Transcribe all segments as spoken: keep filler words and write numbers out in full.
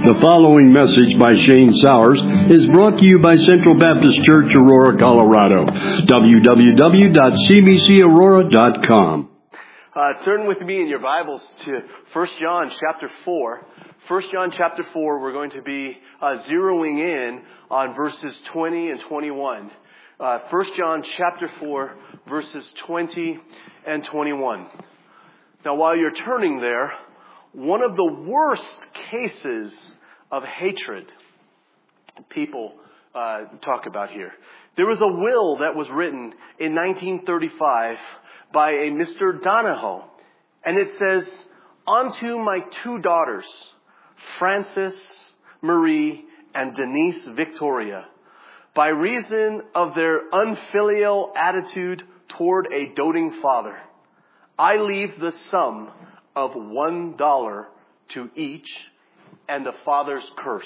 The following message by Shane Sowers is brought to you by Central Baptist Church, Aurora, Colorado. w w w dot c b c aurora dot com. Uh, turn with me in your Bibles to First John chapter four. First John chapter four, we're going to be uh, zeroing in on verses twenty and twenty-one. Uh, First John chapter four, verses twenty and twenty-one. Now, while you're turning there, one of the worst cases of hatred people uh, talk about here. There was a will that was written in nineteen thirty-five by a Mister Donahoe. And it says, "Unto my two daughters, Frances Marie and Denise Victoria, by reason of their unfilial attitude toward a doting father, I leave the sum of one dollar to each and the father's curse."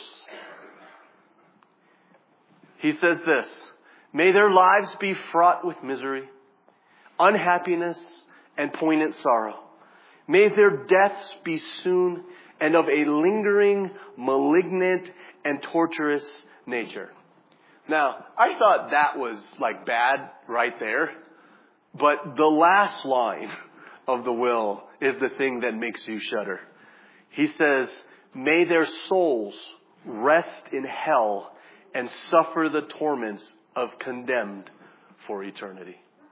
He says this, "May their lives be fraught with misery, unhappiness, and poignant sorrow. May their deaths be soon and of a lingering, malignant, and torturous nature." Now, I thought that was like bad right there, but the last line of the will is the thing that makes you shudder. He says, "May their souls rest in hell and suffer the torments of condemned for eternity."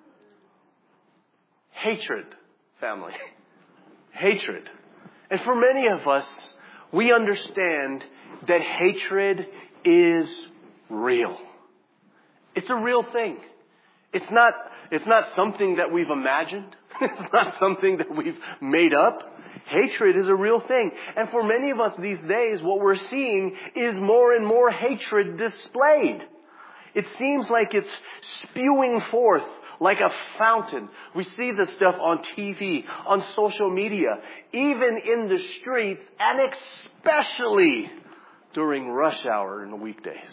Hatred, family. Hatred. And for many of us, we understand that hatred is real. It's a real thing. It's not, it's not something that we've imagined. It's not something that we've made up. Hatred is a real thing. And for many of us these days, what we're seeing is more and more hatred displayed. It seems like it's spewing forth like a fountain. We see this stuff on T V, on social media, even in the streets, and especially during rush hour in the weekdays.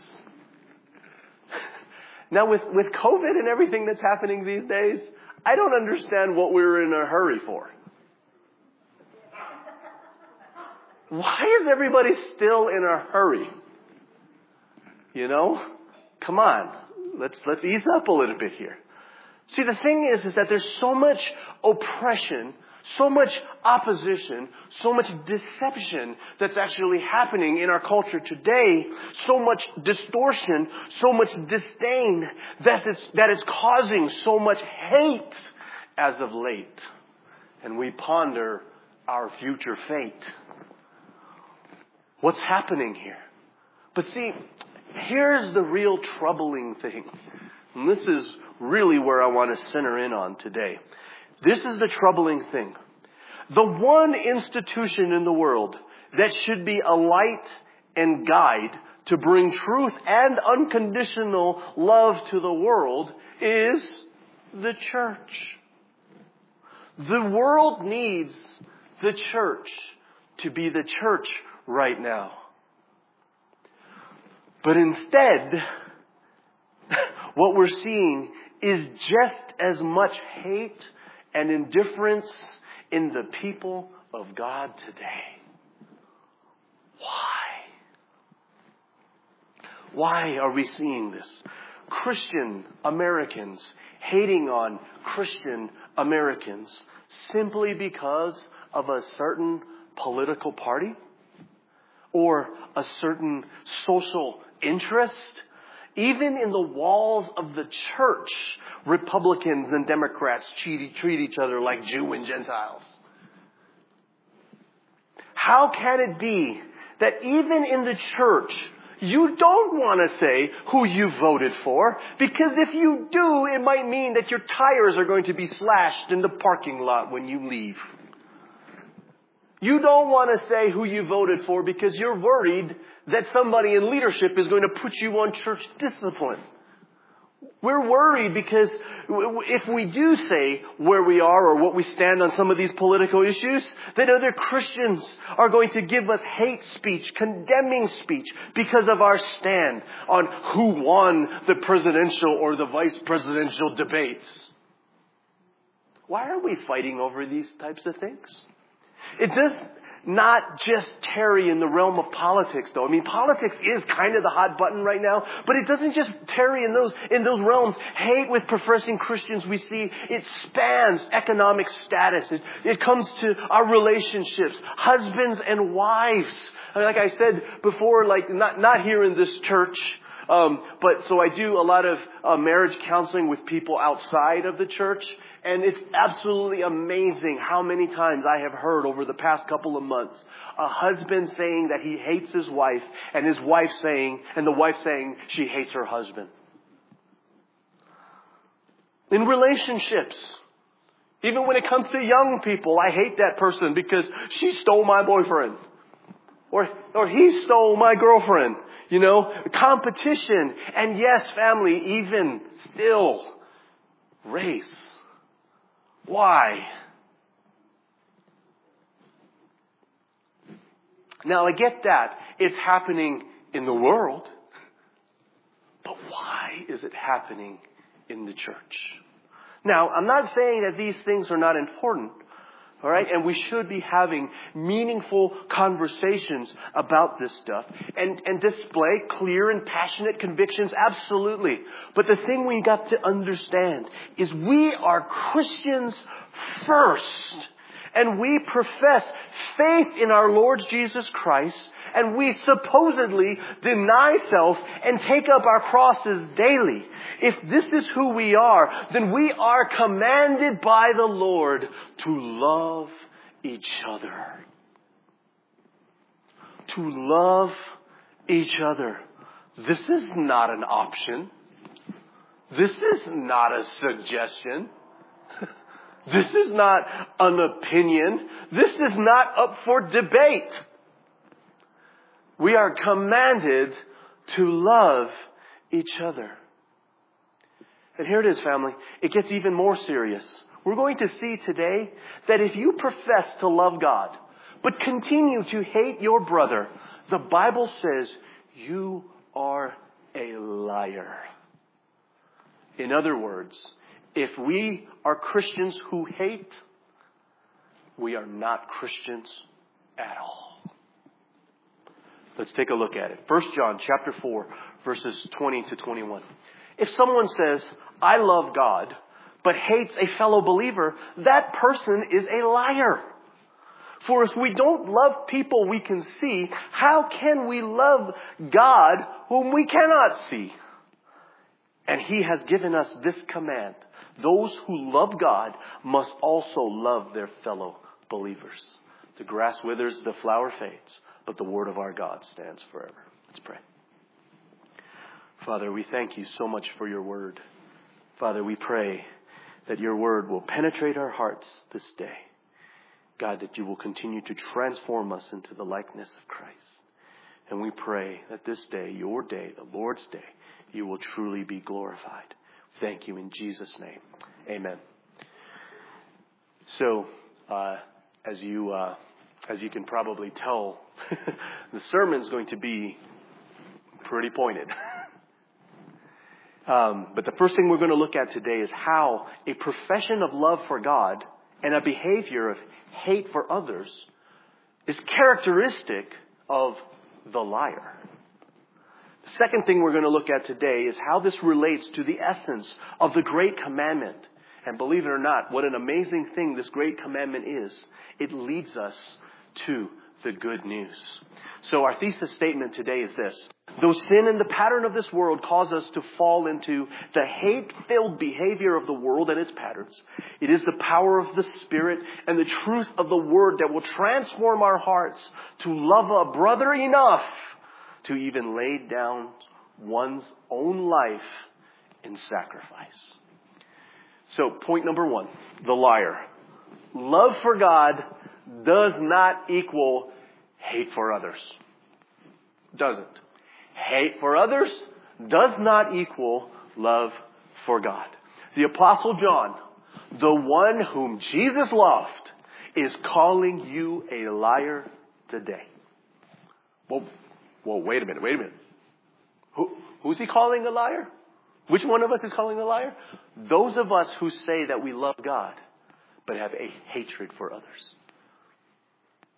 Now, with, with COVID and everything that's happening these days, I don't understand what we're in a hurry for. Why is everybody still in a hurry? You know? Come on. Let's, let's ease up a little bit here. See, the thing is, is that there's so much oppression, so much opposition, so much deception that's actually happening in our culture today, so much distortion, so much disdain, that it's, that it's causing so much hate as of late. And we ponder our future fate. What's happening here? But see, here's the real troubling thing. And this is really where I want to center in on today. This is the troubling thing. The one institution in the world that should be a light and guide to bring truth and unconditional love to the world is the church. The world needs the church to be the church right now. But instead, what we're seeing is just as much hate and indifference in the people of God today. Why? Why are we seeing this? Christian Americans hating on Christian Americans simply because of a certain political party or a certain social interest. Even in the walls of the church, Republicans and Democrats treat, treat each other like Jew and Gentiles. How can it be that even in the church, you don't want to say who you voted for? Because if you do, it might mean that your tires are going to be slashed in the parking lot when you leave. You don't want to say who you voted for because you're worried that somebody in leadership is going to put you on church discipline. We're worried because if we do say where we are or what we stand on some of these political issues, that other Christians are going to give us hate speech, condemning speech because of our stand on who won the presidential or the vice presidential debates. Why are we fighting over these types of things? It does, not just tarry in the realm of politics, though. I mean, politics is kind of the hot button right now, but it doesn't just tarry in those, in those realms. Hate with professing Christians, we see it spans economic status. It, it comes to our relationships, husbands and wives. I mean, like I said before, like not, not here in this church, Um, but so I do a lot of uh, marriage counseling with people outside of the church. And it's absolutely amazing how many times I have heard over the past couple of months a husband saying that he hates his wife, and his wife saying, and the wife saying she hates her husband. In relationships, even when it comes to young people, I hate that person because she stole my boyfriend. Or, or he stole my girlfriend. You know, competition. And yes, family, even still, race. Why? Now, I get that. It's happening in the world. But why is it happening in the church? Now, I'm not saying that these things are not important. All right. And we should be having meaningful conversations about this stuff and, and display clear and passionate convictions. Absolutely. But the thing we got to understand is we are Christians first, and we profess faith in our Lord Jesus Christ, and we supposedly deny self and take up our crosses daily. If this is who we are, then we are commanded by the Lord to love each other. To love each other. This is not an option. This is not a suggestion. This is not an opinion. This is not up for debate. We are commanded to love each other. And here it is, family. It gets even more serious. We're going to see today that if you profess to love God, but continue to hate your brother, the Bible says you are a liar. In other words, if we are Christians who hate, we are not Christians at all. Let's take a look at it. First John chapter four, verses twenty to twenty-one. If someone says, I love God, but hates a fellow believer, that person is a liar. For if we don't love people we can see, how can we love God whom we cannot see? And He has given us this command. Those who love God must also love their fellow believers. The grass withers, the flower fades, but the word of our God stands forever. Let's pray. Father, we thank you so much for your word. Father, we pray that your word will penetrate our hearts this day. God, that you will continue to transform us into the likeness of Christ. And we pray that this day, your day, the Lord's day, you will truly be glorified. Thank you in Jesus' name. Amen. So, uh, as you uh, as you can probably tell, the sermon's going to be pretty pointed. um, but the first thing we're going to look at today is how a profession of love for God and a behavior of hate for others is characteristic of the liar. The second thing we're going to look at today is how this relates to the essence of the Great Commandment. And believe it or not, what an amazing thing this Great Commandment is. It leads us to the good news. So our thesis statement today is this. Though sin and the pattern of this world cause us to fall into the hate-filled behavior of the world and its patterns, it is the power of the Spirit and the truth of the Word that will transform our hearts to love a brother enough to even lay down one's own life in sacrifice. So, point number one, the liar. Love for God does not equal hate for others. Doesn't. Hate for others does not equal love for God. The Apostle John, the one whom Jesus loved, is calling you a liar today. Well, well, wait a minute, wait a minute. Who, who's he calling a liar? Which one of us is calling a liar? Those of us who say that we love God, but have a hatred for others.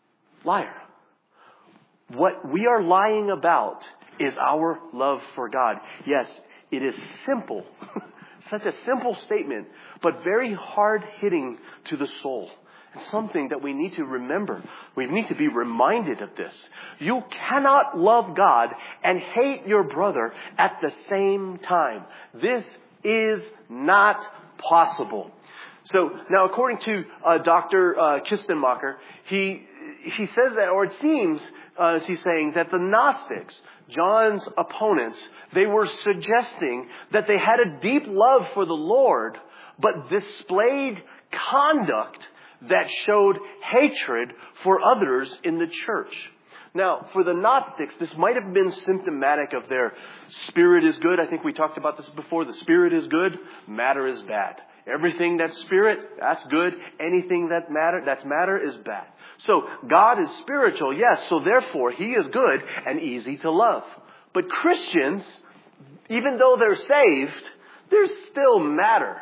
liar. What we are lying about is our love for God. Yes, it is simple. Such a simple statement, but very hard-hitting to the soul. And something that we need to remember. We need to be reminded of this. You cannot love God and hate your brother at the same time. This is not possible. So now, according to uh, Doctor Uh, Kistenmacher, he he says that, or it seems uh, he's saying that the Gnostics, John's opponents, they were suggesting that they had a deep love for the Lord, but displayed conduct that showed hatred for others in the church. Now, for the Gnostics, this might have been symptomatic of their spirit is good. I think we talked about this before. The spirit is good, matter is bad. Everything that's spirit, that's good. Anything that matter, that's matter is bad. So God is spiritual, yes, so therefore He is good and easy to love. But Christians, even though they're saved, there's still matter.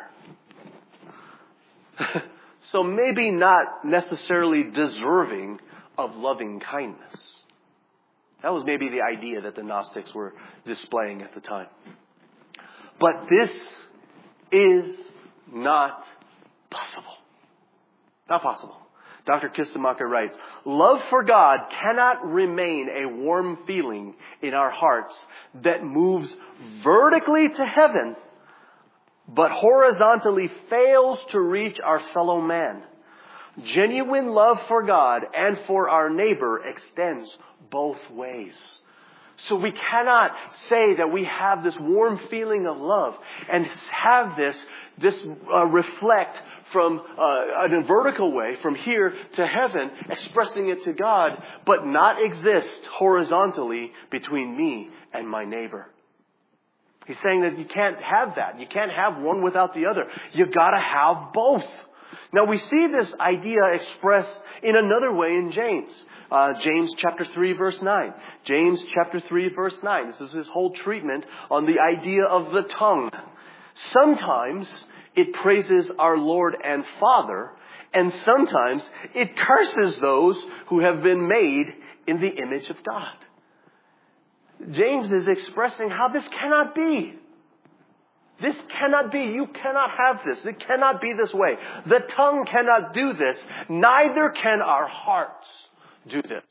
So maybe not necessarily deserving of loving kindness. That was maybe the idea that the Gnostics were displaying at the time. But this is not possible. Not possible. Doctor Kistenmacher writes, love for God cannot remain a warm feeling in our hearts that moves vertically to heaven, but horizontally fails to reach our fellow man. Genuine love for God and for our neighbor extends both ways. So we cannot say that we have this warm feeling of love and have this, this uh, reflect from uh, in a vertical way, from here to heaven, expressing it to God, but not exist horizontally between me and my neighbor. He's saying that you can't have that. You can't have one without the other. You've got to have both. Now we see this idea expressed in another way in James. Uh, James chapter three verse nine. James chapter three verse nine. This is his whole treatment on the idea of the tongue. Sometimes it praises our Lord and Father, and sometimes it curses those who have been made in the image of God. James is expressing how this cannot be. This cannot be. You cannot have this. It cannot be this way. The tongue cannot do this. Neither can our hearts do this.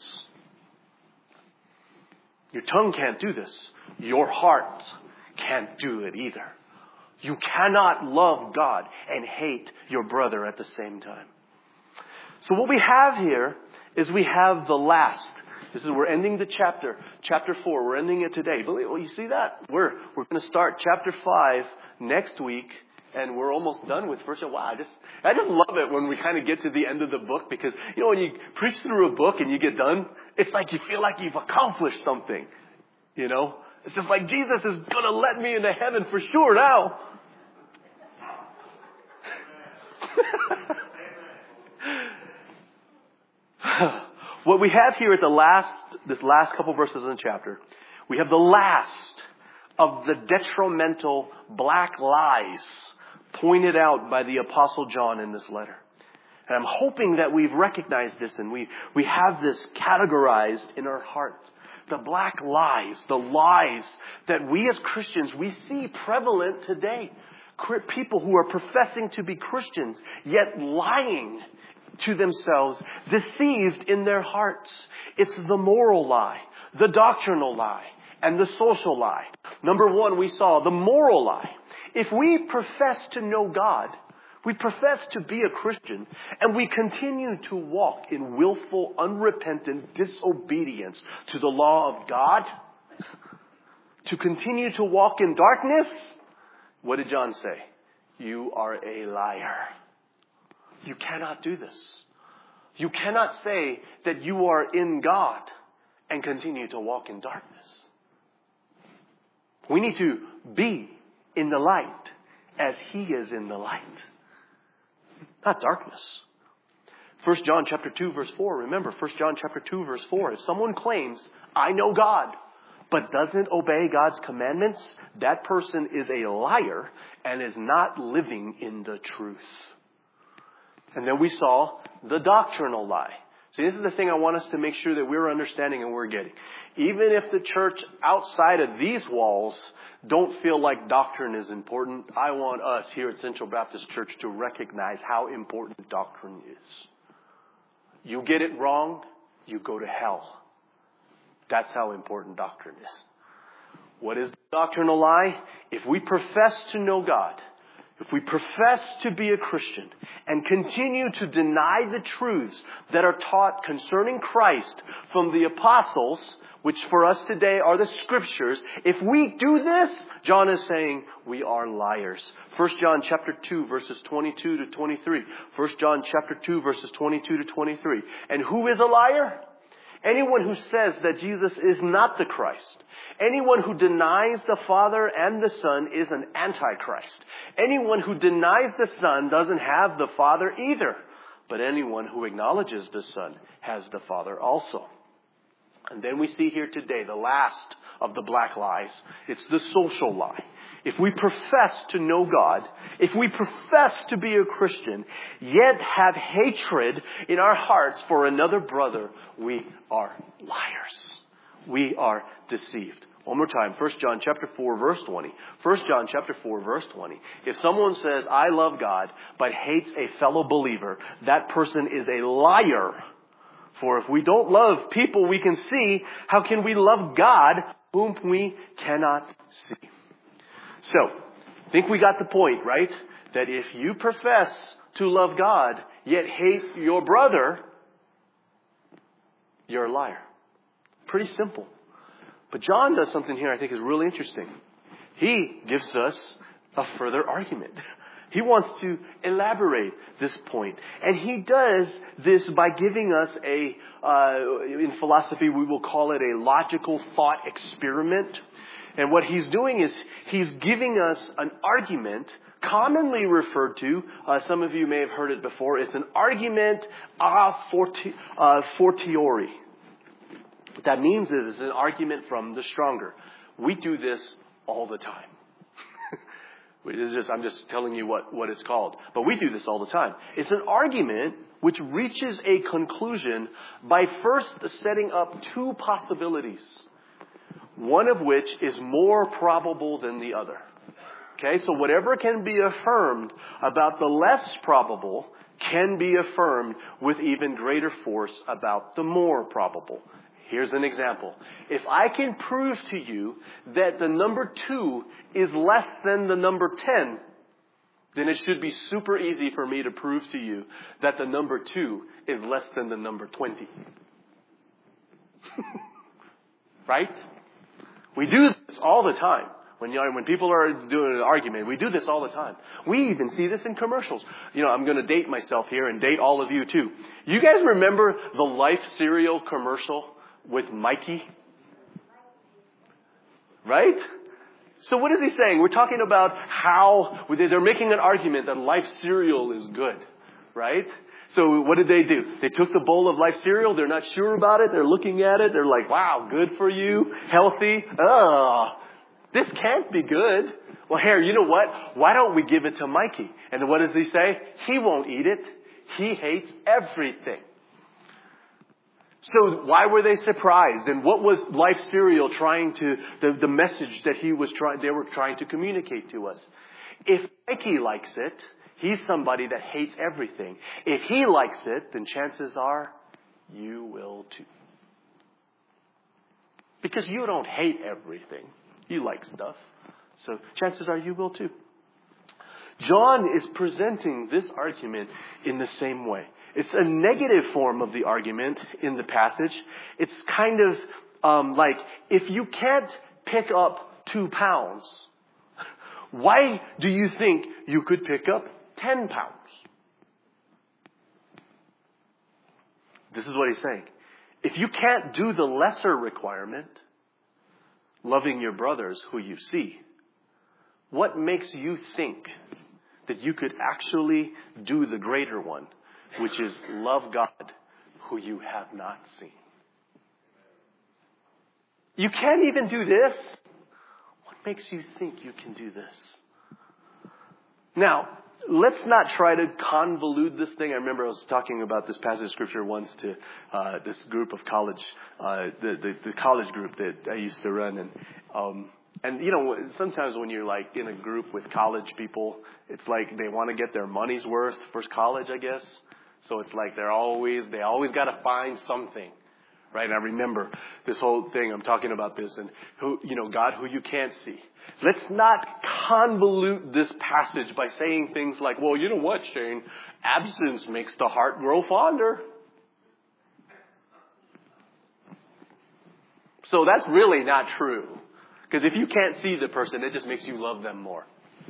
Your tongue can't do this. Your heart can't do it either. You cannot love God and hate your brother at the same time. So what we have here is we have the last. This is, we're ending the chapter, chapter four. We're ending it today. Believe, well, you see that? We're, we're going to start chapter five next week, and we're almost done with first. Wow, I just, I just love it when we kind of get to the end of the book, because, you know, when you preach through a book and you get done, it's like you feel like you've accomplished something. You know? It's just like Jesus is going to let me into heaven for sure now. What we have here at the last, this last couple verses in the chapter, we have the last of the detrimental black lies pointed out by the Apostle John in this letter. And I'm hoping that we've recognized this and we, we have this categorized in our hearts. The black lies, the lies that we as Christians, we see prevalent today. People who are professing to be Christians, yet lying to themselves, deceived in their hearts. It's the moral lie, the doctrinal lie, and the social lie. Number one, we saw the moral lie. If we profess to know God, we profess to be a Christian, and we continue to walk in willful, unrepentant disobedience to the law of God, to continue to walk in darkness, what did John say? You are a liar. You cannot do this. You cannot say that you are in God and continue to walk in darkness. We need to be in the light as He is in the light. Not darkness. First John chapter two verse four. Remember, First John chapter two verse four. If someone claims, I know God, but doesn't obey God's commandments, that person is a liar and is not living in the truth. And then we saw the doctrinal lie. See, this is the thing I want us to make sure that we're understanding and we're getting. Even if the church outside of these walls don't feel like doctrine is important, I want us here at Central Baptist Church to recognize how important doctrine is. You get it wrong, you go to hell. That's how important doctrine is. What is the doctrinal lie? If we profess to know God, if we profess to be a Christian and continue to deny the truths that are taught concerning Christ from the apostles, which for us today are the scriptures, if we do this, John is saying we are liars. First John chapter two verses twenty-two to twenty-three. First John chapter two verses twenty-two to twenty-three. And who is a liar? Anyone who says that Jesus is not the Christ. Anyone who denies the Father and the Son is an antichrist. Anyone who denies the Son doesn't have the Father either. But anyone who acknowledges the Son has the Father also. And then we see here today the last of the black lies. It's the social lie. If we profess to know God, if we profess to be a Christian, yet have hatred in our hearts for another brother, we are liars. We are deceived. One more time. First John chapter four verse twenty. First John chapter four verse twenty. If someone says, I love God, but hates a fellow believer, that person is a liar. For if we don't love people we can see, how can we love God whom we cannot see? So, I think we got the point, right? That if you profess to love God, yet hate your brother, you're a liar. Pretty simple. But John does something here I think is really interesting. He gives us a further argument. He wants to elaborate this point. And he does this by giving us a, uh, in philosophy we will call it a logical thought experiment. And what he's doing is he's giving us an argument commonly referred to, uh, some of you may have heard it before, it's an argument a forti, uh, fortiori. What that means is it's an argument from the stronger. We do this all the time. It's just, I'm just telling you what, what it's called. But we do this all the time. It's an argument which reaches a conclusion by first setting up two possibilities. One of which is more probable than the other. Okay, so whatever can be affirmed about the less probable can be affirmed with even greater force about the more probable. Here's an example. If I can prove to you that the number two is less than the number ten, then it should be super easy for me to prove to you that the number two is less than the number twenty. Right? We do this all the time. When, you know, when people are doing an argument, we do this all the time. We even see this in commercials. You know, I'm going to date myself here and date all of you too. You guys remember the Life cereal commercial with Mikey? Right? So what is he saying? We're talking about how they're making an argument that Life cereal is good. Right? So what did they do? They took the bowl of Life cereal. They're not sure about it. They're looking at it. They're like, wow, good for you. Healthy. Ugh, this can't be good. Well, here, you know what? Why don't we give it to Mikey? And what does he say? He won't eat it. He hates everything. So why were they surprised? And what was Life cereal trying to, the, the message that he was trying, they were trying to communicate to us? If Mikey likes it, he's somebody that hates everything. If he likes it, then chances are you will too. Because you don't hate everything. You like stuff. So chances are you will too. John is presenting this argument in the same way. It's a negative form of the argument in the passage. It's kind of um, like, if you can't pick up two pounds, why do you think you could pick up ten pounds? This is what he's saying. If you can't do the lesser requirement, loving your brothers who you see, what makes you think that you could actually do the greater one, which is love God who you have not seen? You can't even do this. What makes you think you can do this? Now, let's not try to convolute this thing. I remember I was talking about this passage of scripture once to uh, this group of college, uh, the, the the college group that I used to run, and um, and you know sometimes when you're like in a group with college people, it's like they want to get their money's worth for college, I guess. So it's like they're always they always got to find something. Right, and I remember this whole thing. I'm talking about this, and who, you know, God, who you can't see. Let's not convolute this passage by saying things like, "Well, you know what, Shane? Absence makes the heart grow fonder." So that's really not true, because if you can't see the person, it just makes you love them more.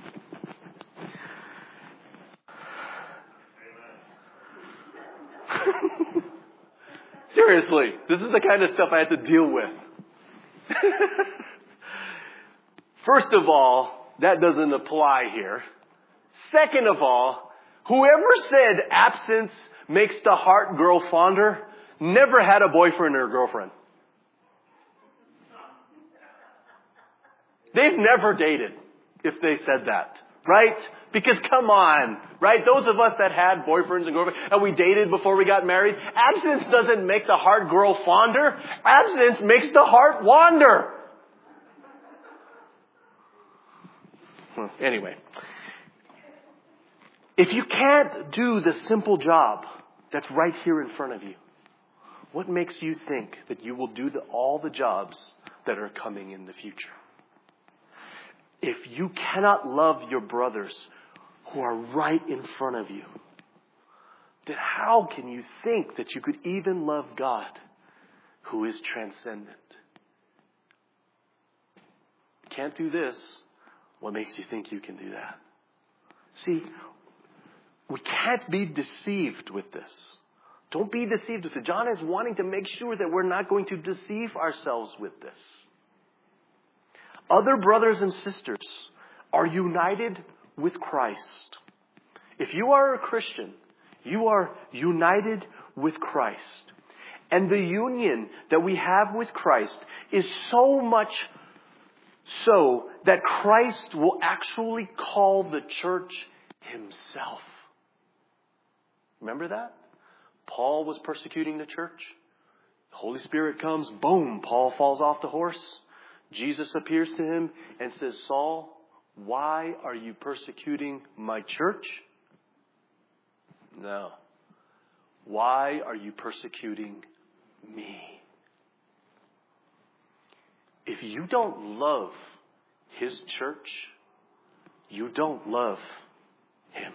Seriously, this is the kind of stuff I had to deal with. First of all, that doesn't apply here. Second of all, whoever said absence makes the heart grow fonder never had a boyfriend or a girlfriend. They've never dated if they said that. Right? Because come on, right? Those of us that had boyfriends and girlfriends and we dated before we got married, absence doesn't make the heart grow fonder. Absence makes the heart wander. Anyway, if you can't do the simple job that's right here in front of you, what makes you think that you will do the, all the jobs that are coming in the future? If you cannot love your brothers who are right in front of you, then how can you think that you could even love God who is transcendent? Can't do this. What makes you think you can do that? See, we can't be deceived with this. Don't be deceived with it. John is wanting to make sure that we're not going to deceive ourselves with this. Other brothers and sisters are united with Christ. If you are a Christian, you are united with Christ. And the union that we have with Christ is so much so that Christ will actually call the church himself. Remember that? Paul was persecuting the church. The Holy Spirit comes, boom, Paul falls off the horse. Jesus appears to him and says, Saul, why are you persecuting my church? No. Why are you persecuting me? If you don't love his church, you don't love him.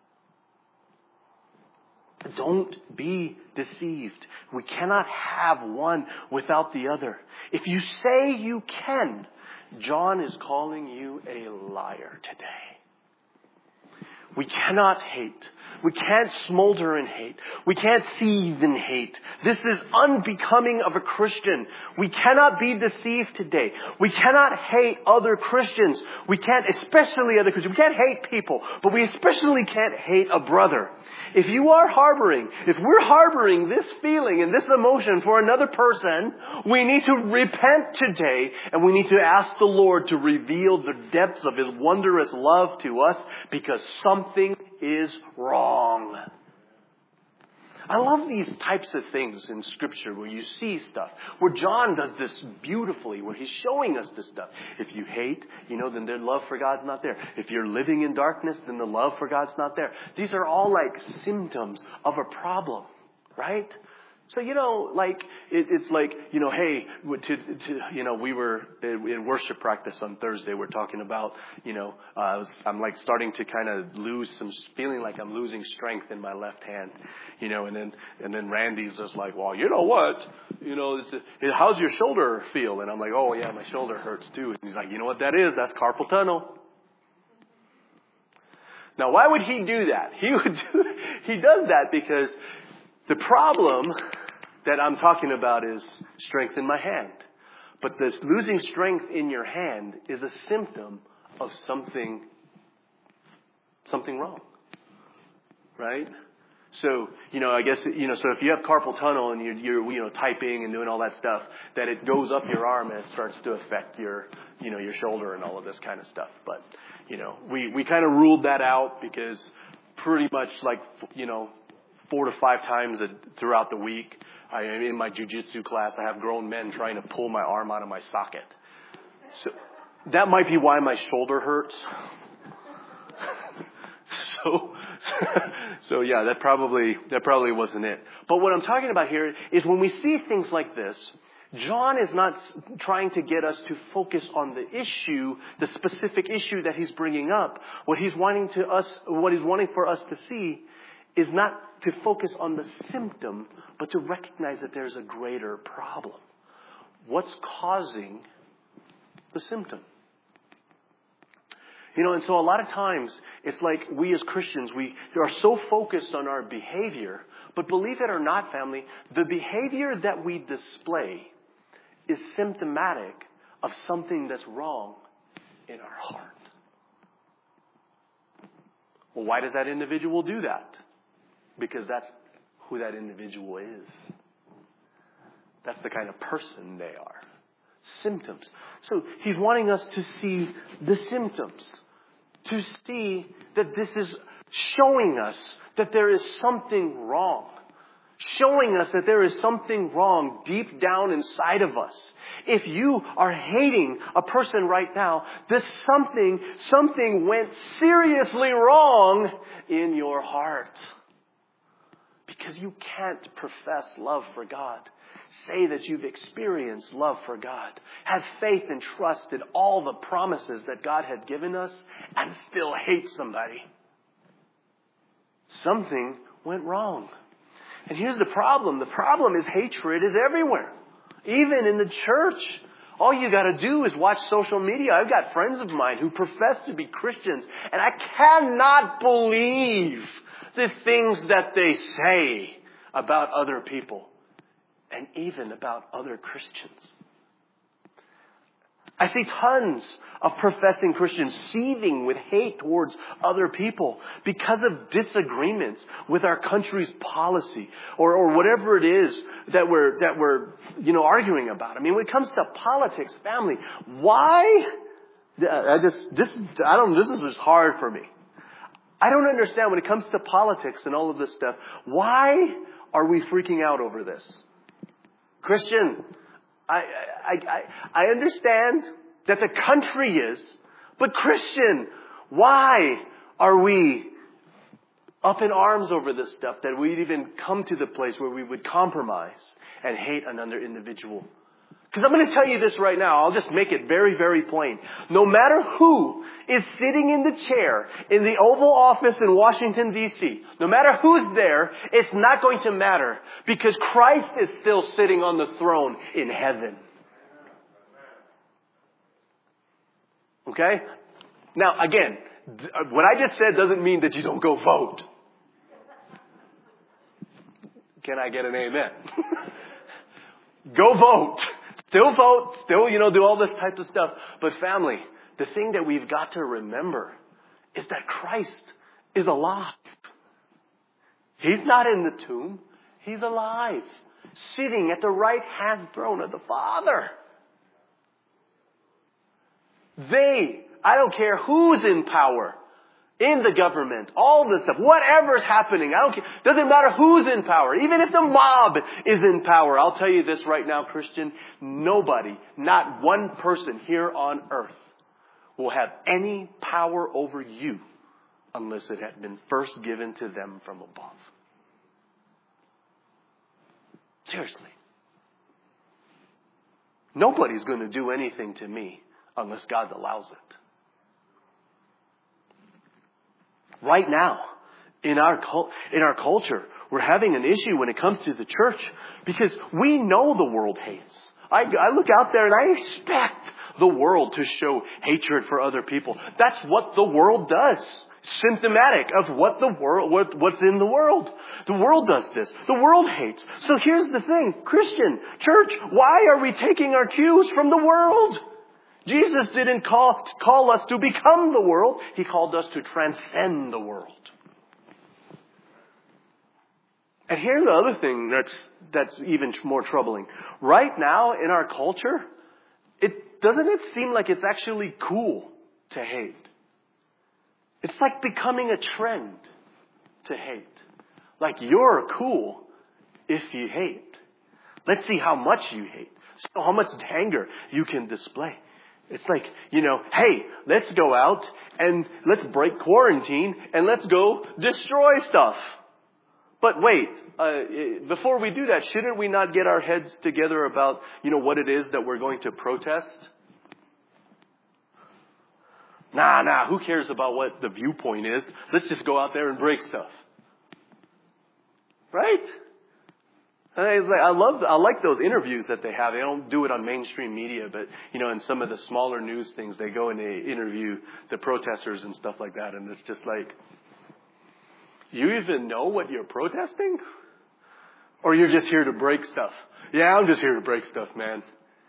Don't be deceived. We cannot have one without the other. If you say you can, John is calling you a liar today. We cannot hate. We can't smolder in hate. We can't seethe in hate. This is unbecoming of a Christian. We cannot be deceived today. We cannot hate other Christians. We can't, especially other Christians. We can't hate people, but we especially can't hate a brother. If you are harboring, if we're harboring this feeling and this emotion for another person, we need to repent today and we need to ask the Lord to reveal the depths of His wondrous love to us because something is wrong. I love these types of things in Scripture where you see stuff, where John does this beautifully, where he's showing us this stuff. If you hate, you know, then their love for God's not there. If you're living in darkness, then the love for God's not there. These are all like symptoms of a problem, right? So, you know, like, it, it's like, you know, hey, to, to, you know, we were in worship practice on Thursday. We're talking about, you know, uh, I was, I'm like starting to kind of lose some, feeling like I'm losing strength in my left hand, you know, and then, and then Randy's just like, well, you know what, you know, it's a, how's your shoulder feel? And I'm like, oh yeah, my shoulder hurts too. And he's like, you know what that is? That's carpal tunnel. Now, why would he do that? He would do, he does that because the problem that I'm talking about is strength in my hand. But this losing strength in your hand is a symptom of something, something wrong. Right? So, you know, I guess, you know, so if you have carpal tunnel and you're, you're, you know, typing and doing all that stuff, that it goes up your arm and it starts to affect your, you know, your shoulder and all of this kind of stuff. But, you know, we, we kind of ruled that out because pretty much like, you know, four to five times a, throughout the week, I, in my jujitsu class, I have grown men trying to pull my arm out of my socket. So that might be why my shoulder hurts. So, so yeah, that probably, that probably wasn't it. But what I'm talking about here is when we see things like this, John is not trying to get us to focus on the issue, the specific issue that he's bringing up. What he's wanting to us, what he's wanting for us to see is not to focus on the symptom, but to recognize that there's a greater problem. What's causing the symptom? You know, and so a lot of times, it's like we as Christians, we are so focused on our behavior, but believe it or not, family, the behavior that we display is symptomatic of something that's wrong in our heart. Well, why does that individual do that? Because that's who that individual is. That's the kind of person they are. Symptoms. So he's wanting us to see the symptoms. To see that this is showing us that there is something wrong. Showing us that there is something wrong deep down inside of us. If you are hating a person right now, there's something, something went seriously wrong in your heart. Because you can't profess love for God. Say that you've experienced love for God. Have faith and trust in all the promises that God had given us and still hate somebody. Something went wrong. And here's the problem. The problem is hatred is everywhere. Even in the church. All you got to do is watch social media. I've got friends of mine who profess to be Christians, and I cannot believe the things that they say about other people. And even about other Christians. I see tons of professing Christians seething with hate towards other people because of disagreements with our country's policy or, or whatever it is that we're, that we're, you know, arguing about. I mean, when it comes to politics, family, why? I just, this, I don't, this is just hard for me. I don't understand when it comes to politics and all of this stuff. Why are we freaking out over this? Christian, I, I, I, I understand that the country is, but Christian, why are we up in arms over this stuff that we'd even come to the place where we would compromise and hate another individual? Because I'm going to tell you this right now. I'll just make it very, very plain. No matter who is sitting in the chair in the Oval Office in Washington, D C, no matter who's there, it's not going to matter because Christ is still sitting on the throne in heaven. Okay? Now, again, what I just said doesn't mean that you don't go vote. Can I get an amen? Go vote. Still vote, still, you know, do all this type of stuff. But family, the thing that we've got to remember is that Christ is alive. He's not in the tomb. He's alive. Sitting at the right hand throne of the Father. They, I don't care who's in power, in the government, all this stuff, whatever's happening, I don't care. Doesn't matter who's in power. Even if the mob is in power, I'll tell you this right now, Christian, nobody, not one person here on earth will have any power over you unless it had been first given to them from above. Seriously. Nobody's going to do anything to me unless God allows it. Right now, in our in our culture, we're having an issue when it comes to the church because we know the world hates. I, I look out there and I expect the world to show hatred for other people. That's what the world does. Symptomatic of what the world, what, what's in the world. The world does this. The world hates. So here's the thing, Christian, church, why are we taking our cues from the world? Jesus didn't call, call us to become the world. He called us to transcend the world. And here's the other thing that's, that's even more troubling. Right now in our culture, it doesn't it seem like it's actually cool to hate? It's like becoming a trend to hate. Like you're cool if you hate. Let's see how much you hate. See how much anger you can display. It's like, you know, hey, let's go out and let's break quarantine and let's go destroy stuff. But wait, uh, before we do that, shouldn't we not get our heads together about, you know, what it is that we're going to protest? Nah, nah, who cares about what the viewpoint is? Let's just go out there and break stuff. Right? And it's like, I love, I like those interviews that they have. They don't do it on mainstream media, but, you know, in some of the smaller news things, they go and they interview the protesters and stuff like that. And it's just like, you even know what you're protesting? Or you're just here to break stuff? Yeah, I'm just here to break stuff, man.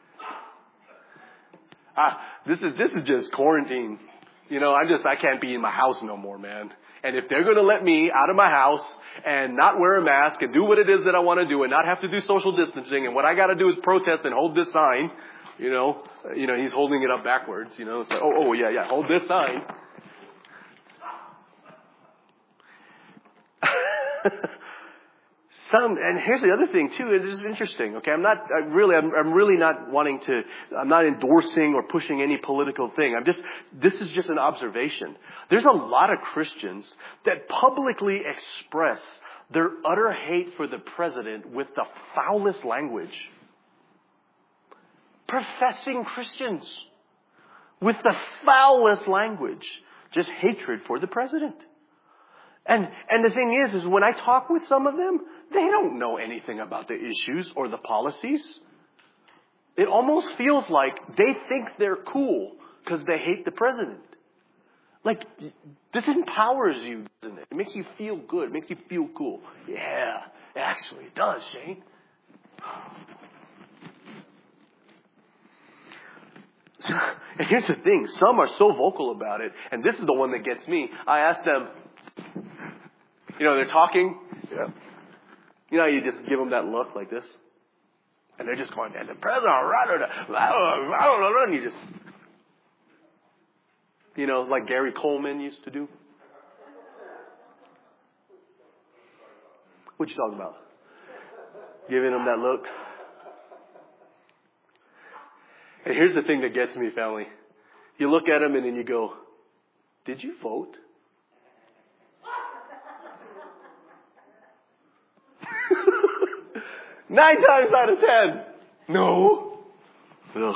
Ah, this is, this is just quarantine. You know, I just, I can't be in my house no more, man. And if they're going to let me out of my house and not wear a mask and do what it is that I want to do and not have to do social distancing, and what I got to do is protest and hold this sign, you know, you know, he's holding it up backwards, you know, it's like, oh, oh, yeah, yeah, hold this sign. Some, and here's the other thing too, it is interesting, okay, I'm not, I really, I'm, I'm really not wanting to, I'm not endorsing or pushing any political thing. I'm just, this is just an observation. There's a lot of Christians that publicly express their utter hate for the president with the foulest language. Professing Christians with the foulest language. Just hatred for the president. And, and the thing is, is when I talk with some of them, they don't know anything about the issues or the policies. It almost feels like they think they're cool because they hate the president. Like, this empowers you, doesn't it? It makes you feel good. It makes you feel cool. Yeah, actually it does, Shane. So, and here's the thing. Some are so vocal about it, and this is the one that gets me. I asked them, you know, they're talking. Yeah. You know, you just give them that look like this. And they're just going, and the president, and you just, you know, like Gary Coleman used to do. What you talking about? Giving them that look. And here's the thing that gets me, family. You look at them and then you go, did you vote? Nine times out of ten. No. Ugh.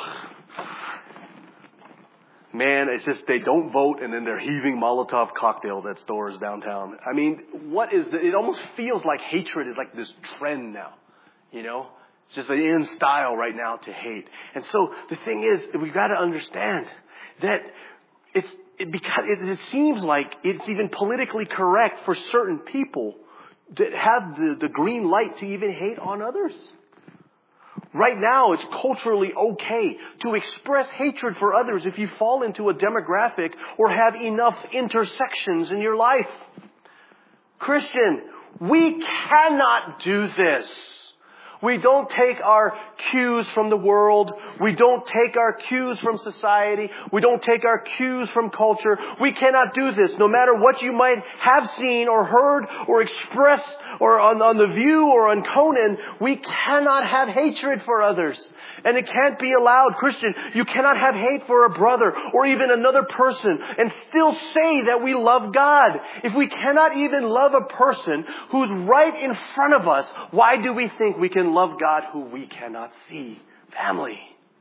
Man, it's just they don't vote and then they're heaving Molotov cocktails at stores downtown. I mean, what is the, it almost feels like hatred is like this trend now. You know? It's just in style right now to hate. And so the thing is, we've got to understand that it's, it, because it, it seems like it's even politically correct for certain people that have the, the green light to even hate on others. Right now, it's culturally okay to express hatred for others if you fall into a demographic or have enough intersections in your life. Christian, we cannot do this. We don't take our cues from the world. We don't take our cues from society. We don't take our cues from culture. We cannot do this. No matter what you might have seen or heard or expressed or on, on The View or on Conan, we cannot have hatred for others. And it can't be allowed. Christian, you cannot have hate for a brother or even another person and still say that we love God. If we cannot even love a person who's right in front of us, why do we think we can love God who we cannot see? Family.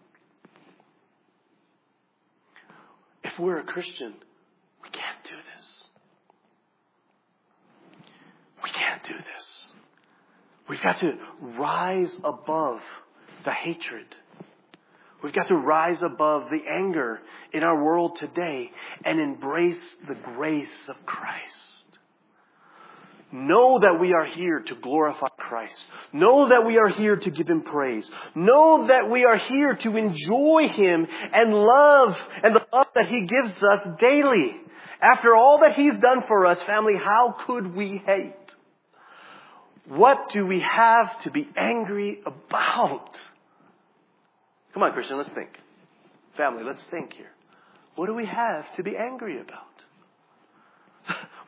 If we're a Christian, we can't do this. We can't do this. We've got to rise above the hatred. We've got to rise above the anger in our world today and embrace the grace of Christ. Know that we are here to glorify Christ. Know that we are here to give Him praise. Know that we are here to enjoy Him and love and the love that He gives us daily. After all that He's done for us, family, how could we hate? What do we have to be angry about? Come on, Christian, let's think. Family, let's think here. What do we have to be angry about?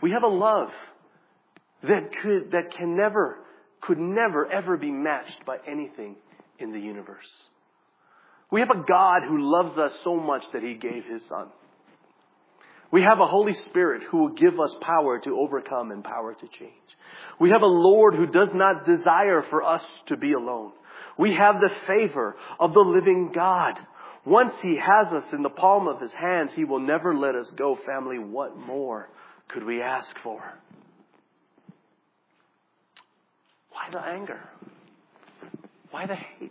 We have a love that could, that can never, could never ever be matched by anything in the universe. We have a God who loves us so much that He gave His Son. We have a Holy Spirit who will give us power to overcome and power to change. We have a Lord who does not desire for us to be alone. We have the favor of the living God. Once He has us in the palm of His hands, He will never let us go. Family, what more could we ask for? Why the anger? Why the hate?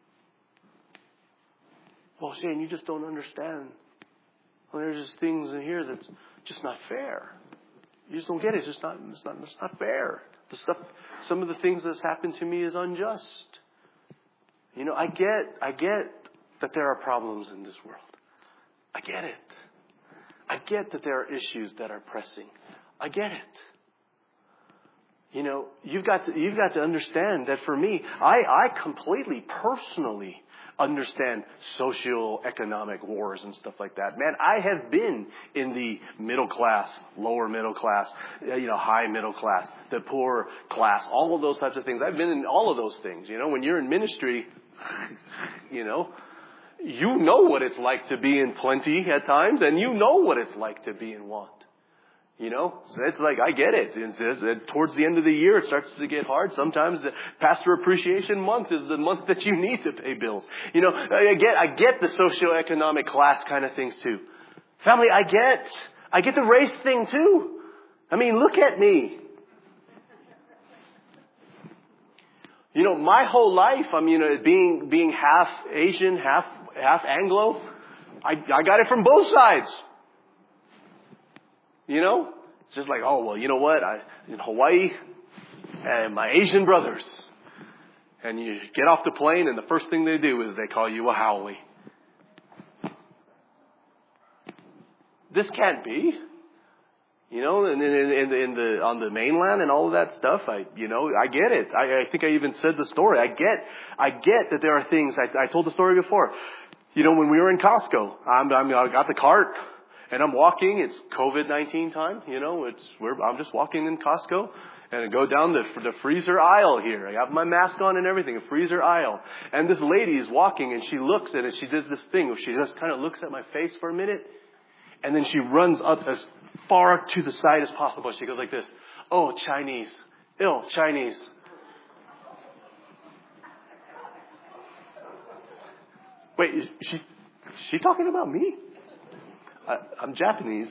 Well, Shane, you just don't understand. Well, there's just things in here that's just not fair. You just don't get it. It's just not, it's not, it's not fair. The stuff, some of the things that's happened to me is unjust. You know, I get, I get that there are problems in this world. I get it. I get that there are issues that are pressing. I get it. You know, you've got to, you've got to understand that for me, I, I completely, personally understand socio-economic wars and stuff like that. Man, I have been in the middle class, lower middle class, you know, high middle class, the poor class, all of those types of things. I've been in all of those things. You know, when you're in ministry, you know, you know what it's like to be in plenty at times, and you know what it's like to be in want. You know, so it's like, I get it. It's, it's, towards the end of the year, it starts to get hard. Sometimes the Pastor Appreciation Month is the month that you need to pay bills. You know, I get, I get the socioeconomic class kind of things too. Family, I get, I get the race thing too. I mean, look at me. You know, my whole life, I mean, you know, being, being half Asian, half, half Anglo, I, I got it from both sides. You know, it's just like, oh, well, you know what? I, in Hawaii, and my Asian brothers. And you get off the plane and the first thing they do is they call you a haole. This can't be. You know, and in, in, in the, on the mainland and all of that stuff, I, you know, I get it. I, I think I even said the story. I get, I get that there are things, I, I told the story before. You know, when we were in Costco, I'm, I'm, I got the cart. And I'm walking, it's covid nineteen time, you know, it's, we're, I'm just walking in Costco and I go down the, the freezer aisle here. I have my mask on and everything, a freezer aisle. And this lady is walking and she looks at it, she does this thing where she just kind of looks at my face for a minute and then she runs up as far to the side as possible. She goes like this, oh, Chinese, ill, Chinese. Wait, is she, is she talking about me? I, I'm Japanese.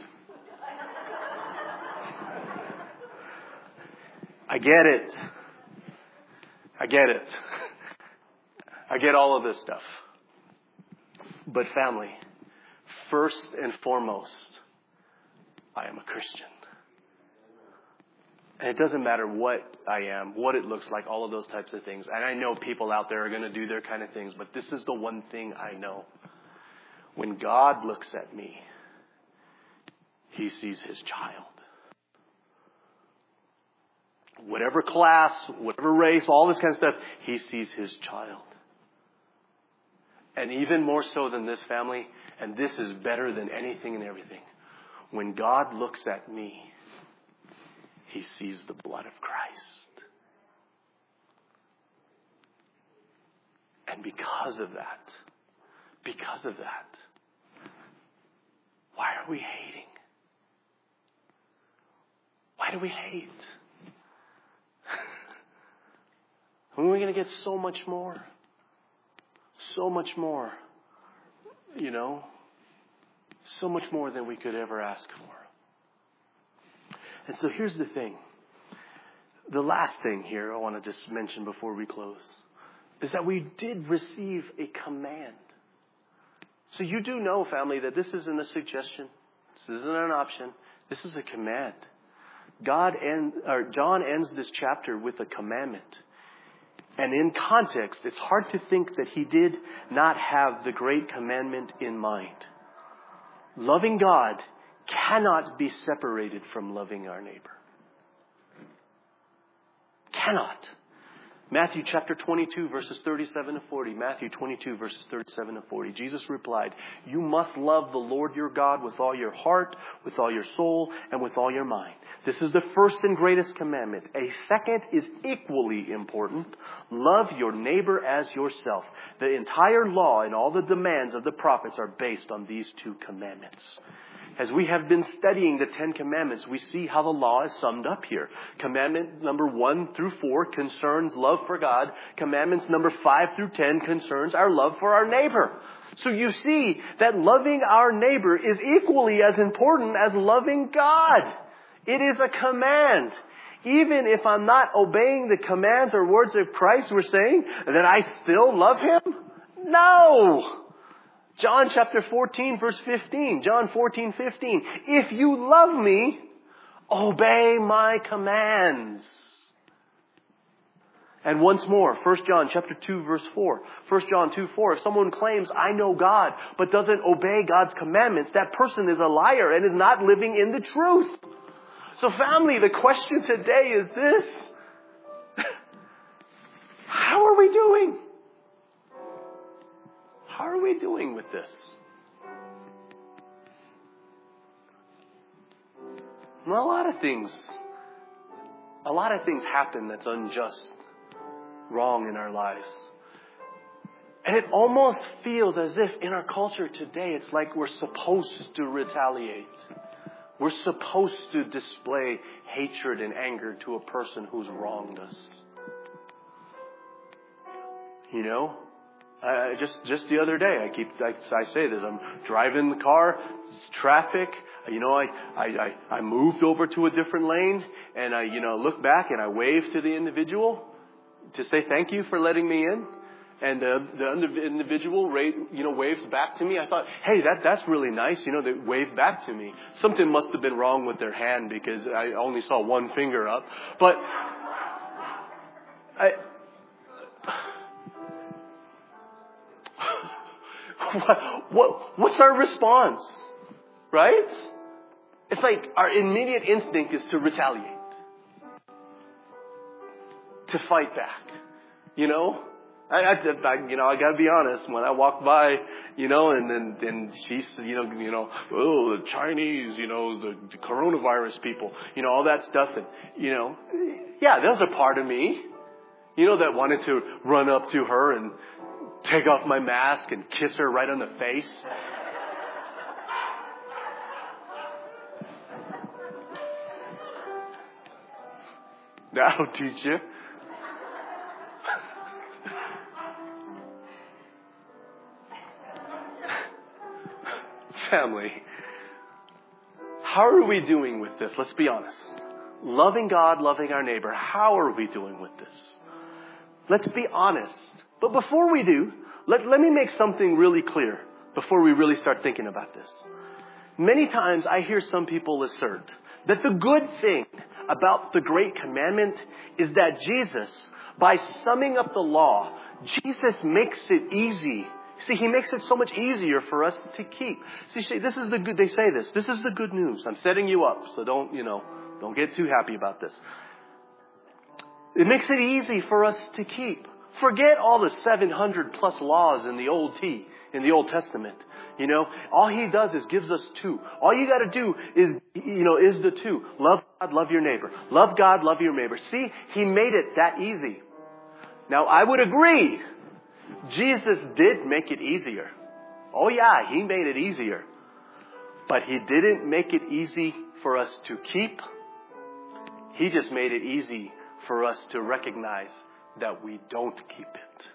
I get it. I get it. I get all of this stuff. But family, first and foremost, I am a Christian. And it doesn't matter what I am, what it looks like, all of those types of things. And I know people out there are going to do their kind of things, but this is the one thing I know. When God looks at me, He sees His child. Whatever class, whatever race, all this kind of stuff, He sees His child. And even more so than this, family, and this is better than anything and everything, when God looks at me, He sees the blood of Christ. And because of that, because of that, why are we hating? Why do we hate? When are we going to get so much more? So much more. You know? So much more than we could ever ask for. And so here's the thing. The last thing here I want to just mention before we close is that we did receive a command. So you do know, family, that this isn't a suggestion. This isn't an option. This is a command. God end, or John ends this chapter with a commandment. And in context, it's hard to think that he did not have the great commandment in mind. Loving God cannot be separated from loving our neighbor. Cannot. Matthew chapter twenty-two, verses thirty-seven to forty. Matthew twenty-two, verses thirty-seven to forty. Jesus replied, "You must love the Lord your God with all your heart, with all your soul, and with all your mind. This is the first and greatest commandment. A second is equally important. Love your neighbor as yourself. The entire law and all the demands of the prophets are based on these two commandments." As we have been studying the Ten Commandments, we see how the law is summed up here. Commandment number one through four concerns love for God. Commandments number five through ten concerns our love for our neighbor. So you see that loving our neighbor is equally as important as loving God. It is a command. Even if I'm not obeying the commands or words of Christ, we're saying that I still love Him? No! John chapter fourteen, verse fifteen. John fourteen, fifteen. If you love me, obey my commands. And once more, First John chapter two, verse four. First John two, four. If someone claims, I know God, but doesn't obey God's commandments, that person is a liar and is not living in the truth. So family, the question today is this. How are we doing? How are we doing with this? Well, a lot of things, a lot of things happen that's unjust, wrong in our lives. And it almost feels as if in our culture today, it's like we're supposed to retaliate. We're supposed to display hatred and anger to a person who's wronged us. You know? Uh, just just the other day, I keep I, I say this. I'm driving the car, it's traffic. You know, I, I I I moved over to a different lane, and I you know look back and I wave to the individual to say thank you for letting me in. And uh, the individual you know waves back to me. I thought, hey, that that's really nice. You know, they waved back to me. Something must have been wrong with their hand because I only saw one finger up. But I. What, what, what's our response? Right? It's like our immediate instinct is to retaliate. To fight back. You know? I, I, I you know, I gotta be honest, when I walk by, you know, and then, and she's, you know, you know, oh, the Chinese, you know, the, the coronavirus people, you know, all that stuff. And, you know, yeah, there's a part of me, you know, that wanted to run up to her and take off my mask and kiss her right on the face. That'll teach you. Family, how are we doing with this? Let's be honest. Loving God, loving our neighbor, how are we doing with this? Let's be honest. But before we do, let, let me make something really clear before we really start thinking about this. Many times I hear some people assert that the good thing about the Great Commandment is that Jesus, by summing up the law, Jesus makes it easy. See, He makes it so much easier for us to keep. See, see, this is the good, they say this, this is the good news. I'm setting you up, so don't, you know, don't get too happy about this. It makes it easy for us to keep. Forget all the seven hundred plus laws in the Old T, in the Old Testament. You know, all He does is gives us two. All you got to do is, you know, is the two. Love God, love your neighbor. Love God, love your neighbor. See, He made it that easy. Now, I would agree. Jesus did make it easier. Oh yeah, He made it easier. But He didn't make it easy for us to keep. He just made it easy for us to recognize that we don't keep it.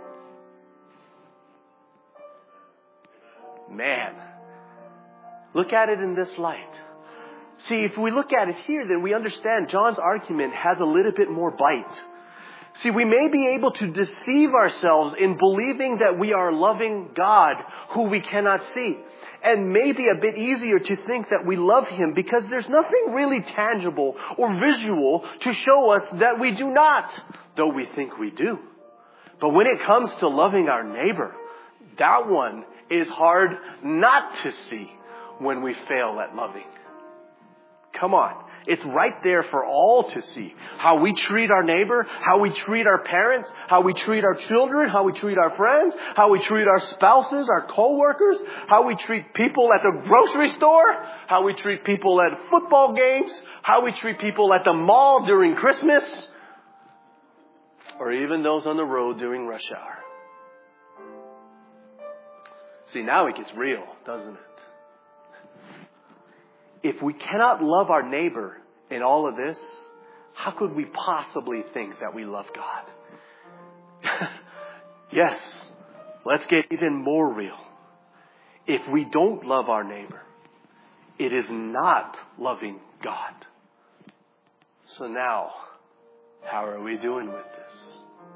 Man, look at it in this light. See, if we look at it here, then we understand John's argument has a little bit more bite. See, we may be able to deceive ourselves in believing that we are loving God who we cannot see. And maybe a bit easier to think that we love Him because there's nothing really tangible or visual to show us that we do not, though we think we do. But when it comes to loving our neighbor, that one is hard not to see when we fail at loving. Come on. It's right there for all to see. How we treat our neighbor, how we treat our parents, how we treat our children, how we treat our friends, how we treat our spouses, our co-workers, how we treat people at the grocery store, how we treat people at football games, how we treat people at the mall during Christmas, or even those on the road during rush hour. See, now it gets real, doesn't it? If we cannot love our neighbor in all of this, how could we possibly think that we love God? Yes, let's get even more real. If we don't love our neighbor, it is not loving God. So now, how are we doing with this?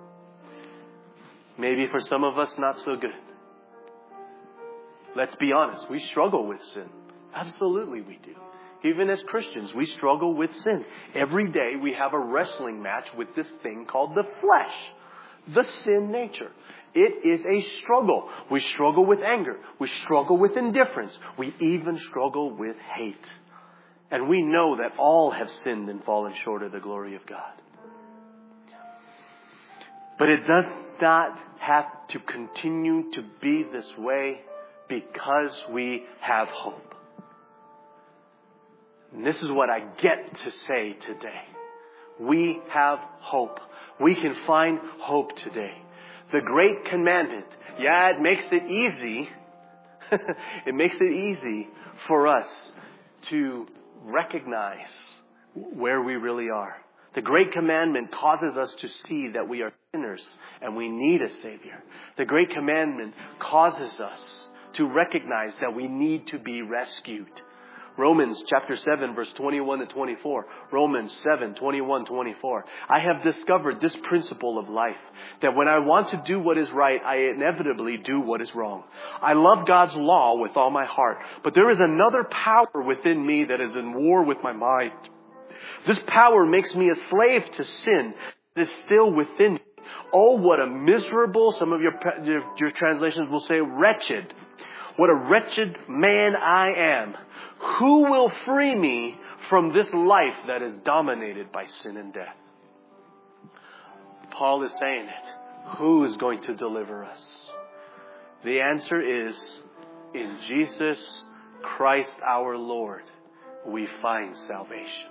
Maybe for some of us, not so good. Let's be honest, we struggle with sin. Absolutely we do. Even as Christians, we struggle with sin. Every day we have a wrestling match with this thing called the flesh, the sin nature. It is a struggle. We struggle with anger. We struggle with indifference. We even struggle with hate. And we know that all have sinned and fallen short of the glory of God. But it does not have to continue to be this way because we have hope. And this is what I get to say today. We have hope. We can find hope today. The great commandment, yeah, it makes it easy. It makes it easy for us to recognize where we really are. The great commandment causes us to see that we are sinners and we need a Savior. The great commandment causes us to recognize that we need to be rescued. Romans chapter seven, verse twenty-one to twenty-four. Romans seven, twenty-one, twenty-four. I have discovered this principle of life, that when I want to do what is right, I inevitably do what is wrong. I love God's law with all my heart, but there is another power within me that is in war with my mind. This power makes me a slave to sin that is still within me. Oh, what a miserable, some of your, your, your translations will say wretched. What a wretched man I am. Who will free me from this life that is dominated by sin and death? Paul is saying it. Who is going to deliver us? The answer is, in Jesus Christ our Lord, we find salvation.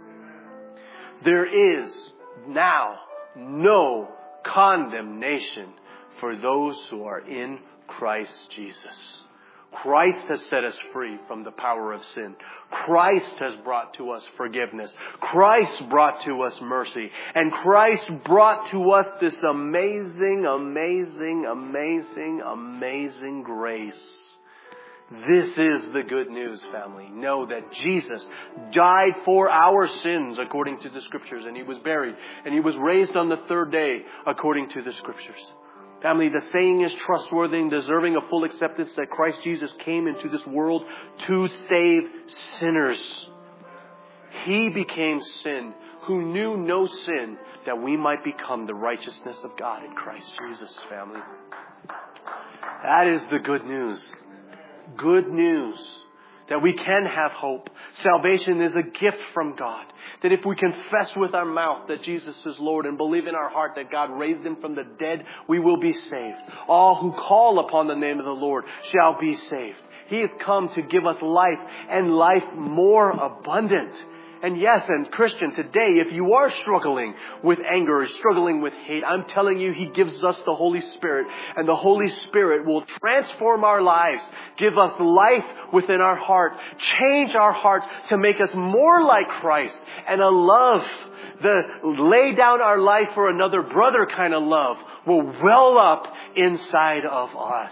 There is now no condemnation for those who are in Christ Jesus. Christ has set us free from the power of sin. Christ has brought to us forgiveness. Christ brought to us mercy. And Christ brought to us this amazing, amazing, amazing, amazing grace. This is the good news, family. Know that Jesus died for our sins according to the Scriptures, and He was buried, and He was raised on the third day according to the Scriptures. Family, the saying is trustworthy and deserving of full acceptance that Christ Jesus came into this world to save sinners. He became sin, who knew no sin, that we might become the righteousness of God in Christ Jesus, family. That is the good news. Good news. That we can have hope. Salvation is a gift from God. That if we confess with our mouth that Jesus is Lord and believe in our heart that God raised Him from the dead, we will be saved. All who call upon the name of the Lord shall be saved. He has come to give us life and life more abundant. And yes, and Christian, today, if you are struggling with anger or struggling with hate, I'm telling you, He gives us the Holy Spirit. And the Holy Spirit will transform our lives, give us life within our heart, change our hearts to make us more like Christ. And a love, the lay down our life for another brother kind of love will well up inside of us.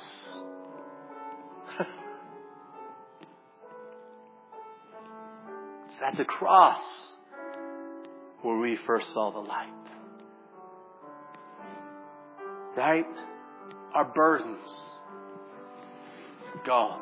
It's at the cross where we first saw the light. Right? Our burdens gone.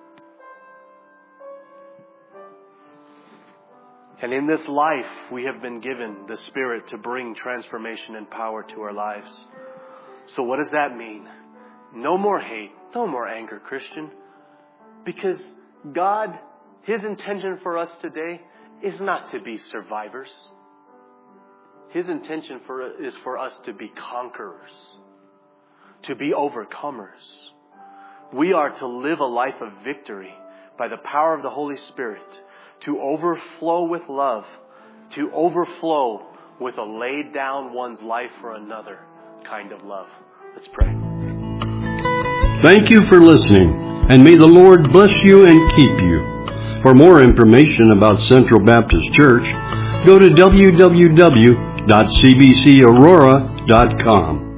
And in this life, we have been given the Spirit to bring transformation and power to our lives. So what does that mean? No more hate, no more anger, Christian. Because God, His intention for us today is not to be survivors. His intention for is for us to be conquerors, to be overcomers. We are to live a life of victory by the power of the Holy Spirit, to overflow with love, to overflow with a laid down one's life for another kind of love. Let's pray. Thank you for listening, and may the Lord bless you and keep you. For more information about Central Baptist Church, go to w w w dot c b c aurora dot com.